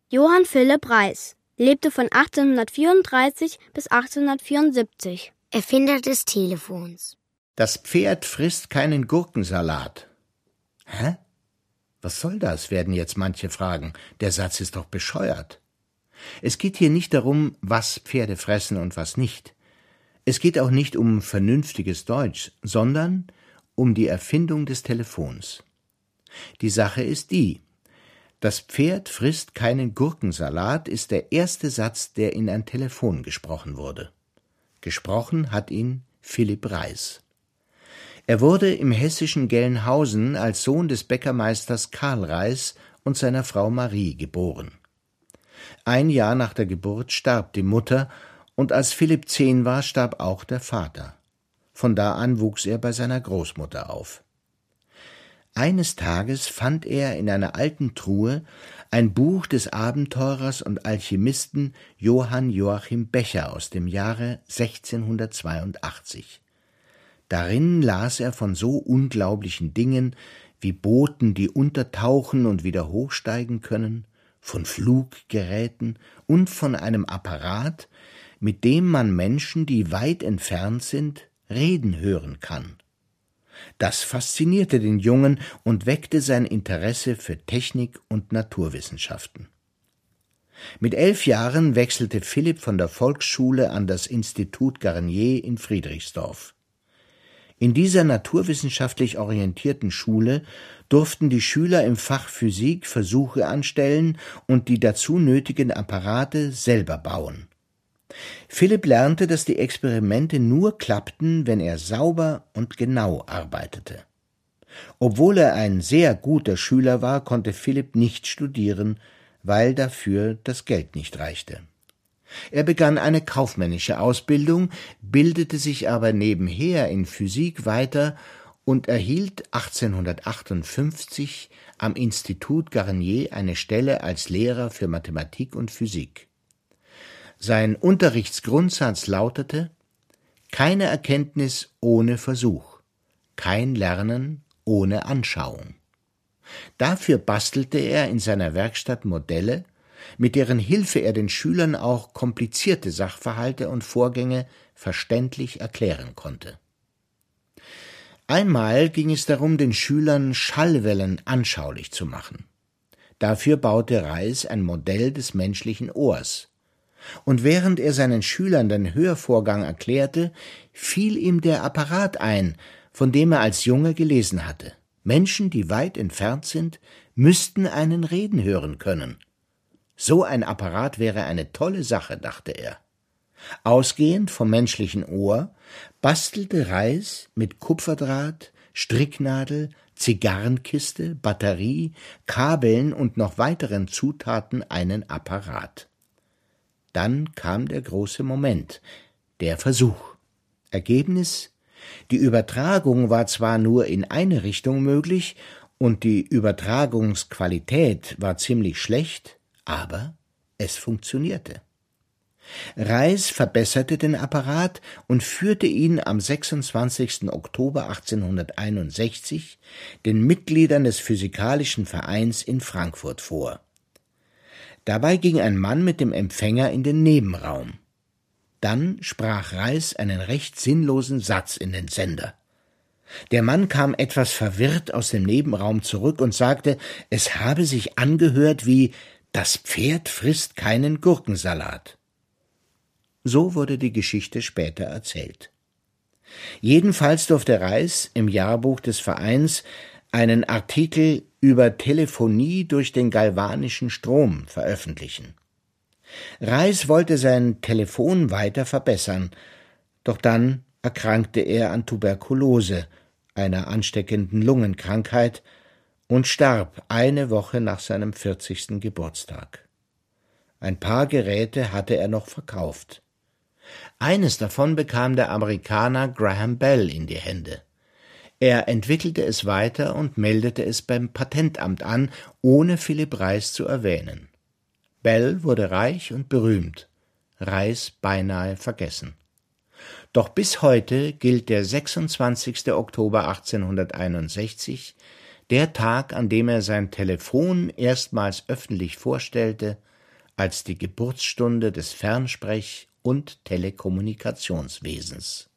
Johann Philipp Reis lebte von 1834 bis 1874. Erfinder des Telefons. Das Pferd frisst keinen Gurkensalat. Hä? Was soll das, werden jetzt manche fragen. Der Satz ist doch bescheuert. Es geht hier nicht darum, was Pferde fressen und was nicht. Es geht auch nicht um vernünftiges Deutsch, sondern um die Erfindung des Telefons. Die Sache ist die: Das Pferd frisst keinen Gurkensalat ist der erste Satz, der in ein Telefon gesprochen wurde. Gesprochen hat ihn Philipp Reis. Er wurde im hessischen Gelnhausen als Sohn des Bäckermeisters Karl Reis und seiner Frau Marie geboren. Ein Jahr nach der Geburt starb die Mutter, und als Philipp 10 war, starb auch der Vater. Von da an wuchs er bei seiner Großmutter auf. Eines Tages fand er in einer alten Truhe ein Buch des Abenteurers und Alchemisten Johann Joachim Becher aus dem Jahre 1682. Darin las er von so unglaublichen Dingen wie Booten, die untertauchen und wieder hochsteigen können, von Fluggeräten und von einem Apparat, mit dem man Menschen, die weit entfernt sind, reden hören kann. Das faszinierte den Jungen und weckte sein Interesse für Technik und Naturwissenschaften. Mit 11 Jahren wechselte Philipp von der Volksschule an das Institut Garnier in Friedrichsdorf. In dieser naturwissenschaftlich orientierten Schule durften die Schüler im Fach Physik Versuche anstellen und die dazu nötigen Apparate selber bauen. Philipp lernte, dass die Experimente nur klappten, wenn er sauber und genau arbeitete. Obwohl er ein sehr guter Schüler war, konnte Philipp nicht studieren, weil dafür das Geld nicht reichte. Er begann eine kaufmännische Ausbildung, bildete sich aber nebenher in Physik weiter und erhielt 1858 am Institut Garnier eine Stelle als Lehrer für Mathematik und Physik. Sein Unterrichtsgrundsatz lautete: Keine Erkenntnis ohne Versuch, kein Lernen ohne Anschauung. Dafür bastelte er in seiner Werkstatt Modelle, mit deren Hilfe er den Schülern auch komplizierte Sachverhalte und Vorgänge verständlich erklären konnte. Einmal ging es darum, den Schülern Schallwellen anschaulich zu machen. Dafür baute Reis ein Modell des menschlichen Ohrs. Und während er seinen Schülern den Hörvorgang erklärte, fiel ihm der Apparat ein, von dem er als Junge gelesen hatte. Menschen, die weit entfernt sind, müssten einen reden hören können. So ein Apparat wäre eine tolle Sache, dachte er. Ausgehend vom menschlichen Ohr bastelte Reis mit Kupferdraht, Stricknadel, Zigarrenkiste, Batterie, Kabeln und noch weiteren Zutaten einen Apparat. Dann kam der große Moment, der Versuch. Ergebnis: Die Übertragung war zwar nur in eine Richtung möglich und die Übertragungsqualität war ziemlich schlecht, aber es funktionierte. Reis verbesserte den Apparat und führte ihn am 26. Oktober 1861 den Mitgliedern des Physikalischen Vereins in Frankfurt vor. Dabei ging ein Mann mit dem Empfänger in den Nebenraum. Dann sprach Reis einen recht sinnlosen Satz in den Sender. Der Mann kam etwas verwirrt aus dem Nebenraum zurück und sagte, es habe sich angehört wie »Das Pferd frisst keinen Gurkensalat«. So wurde die Geschichte später erzählt. Jedenfalls durfte Reis im Jahrbuch des Vereins einen Artikel über Telephonie durch den galvanischen Strom veröffentlichen. Reis wollte sein Telefon weiter verbessern, doch dann erkrankte er an Tuberkulose, einer ansteckenden Lungenkrankheit, und starb eine Woche nach seinem 40. Geburtstag. Ein paar Geräte hatte er noch verkauft. Eines davon bekam der Amerikaner Graham Bell in die Hände. Er entwickelte es weiter und meldete es beim Patentamt an, ohne Philipp Reis zu erwähnen. Bell wurde reich und berühmt, Reis beinahe vergessen. Doch bis heute gilt der 26. Oktober 1861, der Tag, an dem er sein Telefon erstmals öffentlich vorstellte, als die Geburtsstunde des Fernsprech- und Telekommunikationswesens.